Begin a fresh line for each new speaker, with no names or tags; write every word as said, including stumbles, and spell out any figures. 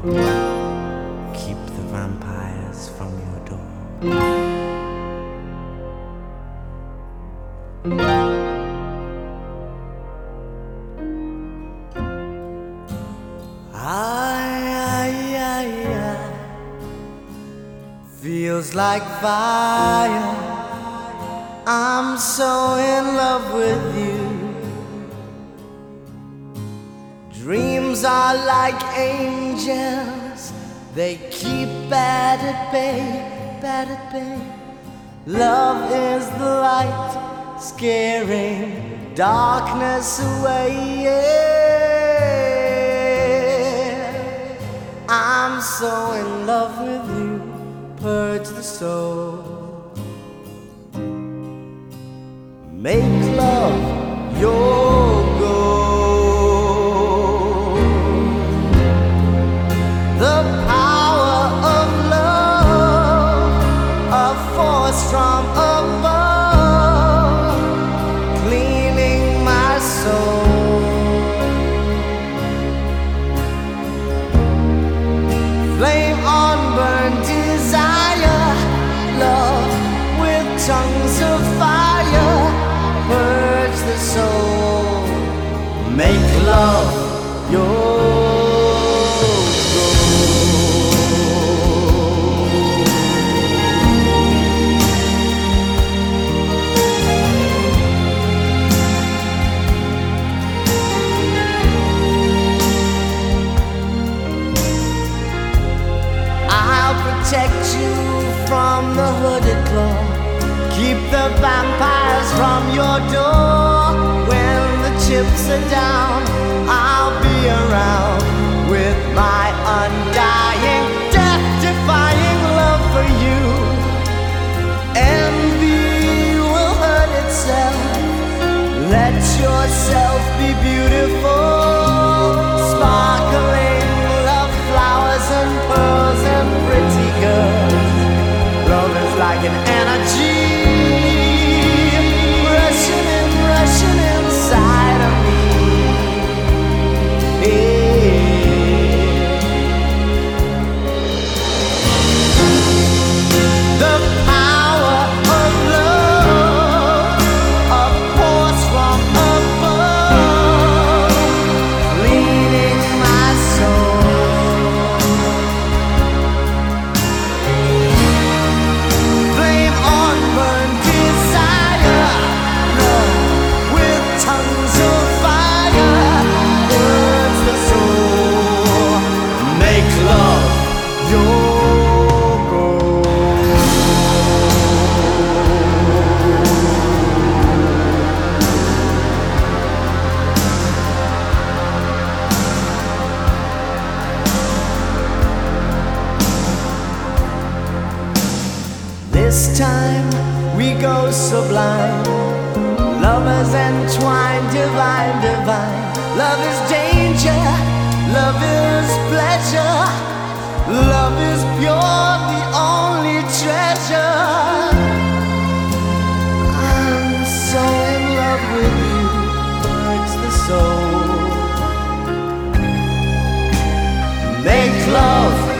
Keep the vampires from your door. I, I, I, I feels like fire. I'm so in love with you. Dreams are like angels, they keep bad at bay, bad at bay. Love is the light, scaring darkness away, yeah. I'm so in love with you, purge the soul. Make love your goal. The power of love, a force from above, cleaning my soul. Flame on burn desire, love with tongues of fire, purge the soul. Make love your protect you from the hooded claw. Keep the vampires from your door. When the chips are down, I'll be around with my undying, death-defying love for you. Envy will hurt itself. Let yourself be beautiful, sparkling love flowers and pearls and pretty girls. Love is like an energy rushing in, rushing inside of me, yeah. The power of love, a force from above, leading my soul. Flame on burn desire, love with tongues of fire, burns the soul. Make love your goal. This time we go sublime, lovers entwined, divine, divine. Love is danger, love is pleasure, love is pure, the only treasure. I'm so in love with you, hurts the soul. Make love